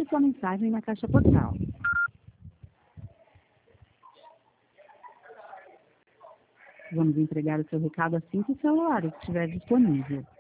sua mensagem na caixa postal. Vamos entregar o seu recado assim que o celular estiver disponível.